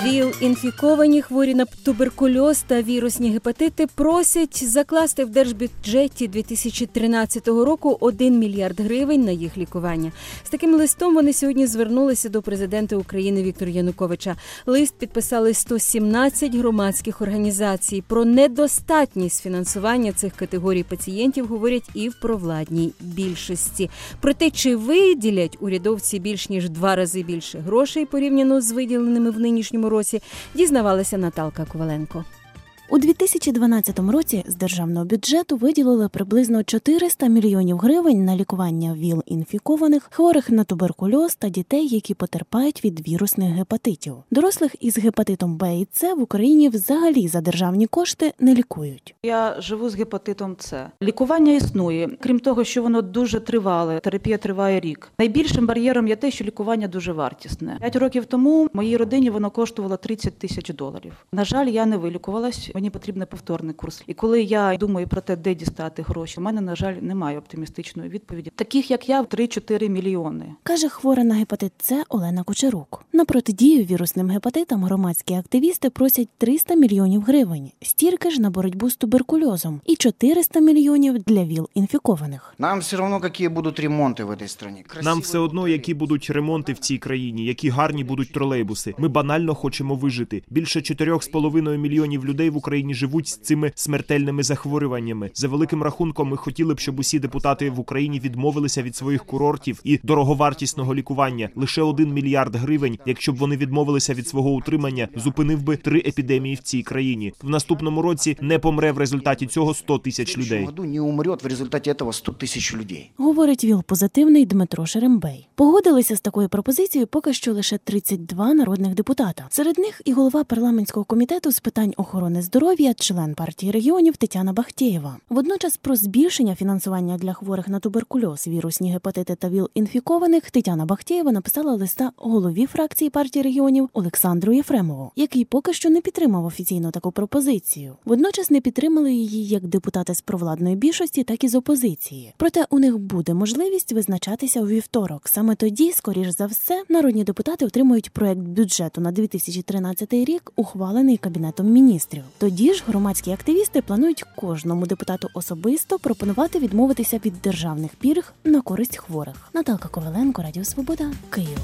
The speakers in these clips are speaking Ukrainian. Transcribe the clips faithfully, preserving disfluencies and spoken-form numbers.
ВІЛ-інфіковані, хворі на туберкульоз та вірусні гепатити просять закласти в держбюджеті дві тисячі тринадцятого року один мільярд гривень на їх лікування. З таким листом вони сьогодні звернулися до президента України Віктора Януковича. Лист підписали сто сімнадцять громадських організацій. Про недостатність фінансування цих категорій пацієнтів говорять і в провладній більшості. Про те, чи виділять урядовці більш ніж два рази більше грошей порівняно з виділеними в нинішньому році, дізнавалася Наталка Коваленко. У дві тисячі дванадцятому році з державного бюджету виділили приблизно чотириста мільйонів гривень на лікування ВІЛ-інфікованих, хворих на туберкульоз та дітей, які потерпають від вірусних гепатитів. Дорослих із гепатитом Б і С в Україні взагалі за державні кошти не лікують. Я живу з гепатитом С. Лікування існує, крім того, що воно дуже тривале, терапія триває рік. Найбільшим бар'єром є те, що лікування дуже вартісне. П'ять років тому моїй родині воно коштувало тридцять тисяч доларів. На жаль, я не вилікувалась. Мені потрібен повторний курс. І коли я думаю про те, де дістати гроші, у мене, на жаль, немає оптимістичної відповіді. Таких, як я, три-чотири мільйони. Каже хвора на гепатит С Олена Кучерук. На протидію вірусним гепатитам громадські активісти просять триста мільйонів гривень. Стільки ж на боротьбу з туберкульозом. І чотириста мільйонів для ВІЛ-інфікованих. Нам все одно, які будуть ремонти в цій країні. Нам все одно, які будуть ремонти в цій країні, які гарні будуть тролейбуси. Ми банально хочемо вижити. Більше чотирьох з половиною мільйонів людей в Україні живуть з цими смертельними захворюваннями. За великим рахунком, ми хотіли б, щоб усі депутати в Україні відмовилися від своїх курортів і дороговартісного лікування. Лише один мільярд гривень, якщо б вони відмовилися від свого утримання, зупинив би три епідемії в цій країні. В наступному році не помре в результаті цього сто тисяч людей. Не умре в результаті цього сто тисяч людей. Говорить ВІЛ-позитивний Дмитро Шерембей. Погодилися з такою пропозицією поки що лише тридцять два народних депутата. Серед них і голова парламентського комітету з питань охорони здоров'я, член партії регіонів Тетяна Бахтєєва. Водночас про збільшення фінансування для хворих на туберкульоз, вірусні гепатити та ВІЛ-інфікованих Тетяна Бахтєєва написала листа голові фракції партії регіонів Олександру Єфремову, який поки що не підтримав офіційно таку пропозицію. Водночас не підтримали її як депутати з провладної більшості, так і з опозиції. Проте у них буде можливість визначатися у вівторок. Саме тоді, скоріш за все, народні депутати отримують проект бюджету на дві тисячі тринадцятий рік, ухвалений Кабінетом міністрів. Тоді ж громадські активісти планують кожному депутату особисто пропонувати відмовитися від державних пільг на користь хворих. Наталка Коваленко, Радіо Свобода, Київ.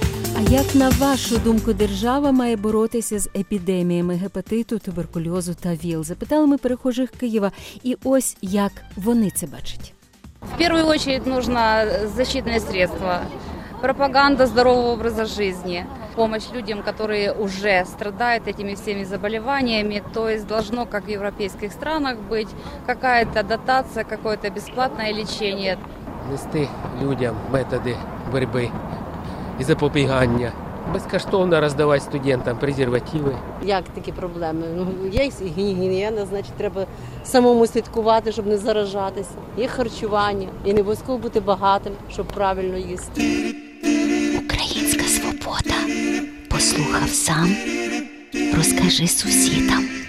А як, на вашу думку, держава має боротися з епідеміями гепатиту, туберкульозу та ВІЛ? Запитали ми перехожих Києва. І ось як вони це бачать. В первую очередь нужно защитные средства, пропаганда здорового образа жизни, помощь людям, которые уже страдают этими всеми заболеваниями. То есть должно, как в европейских странах, быть какая-то дотация, какое-то бесплатное лечение. Нести людям методи боротьби і запобігання. Безкоштовно роздавати студентам презервативи. Як такі проблеми? Ну, є гігієна, значить треба самому слідкувати, щоб не заражатися. Є харчування. І не обов'язково бути багатим, щоб правильно їсти. Українська свобода. Послухав сам, розкажи сусідам.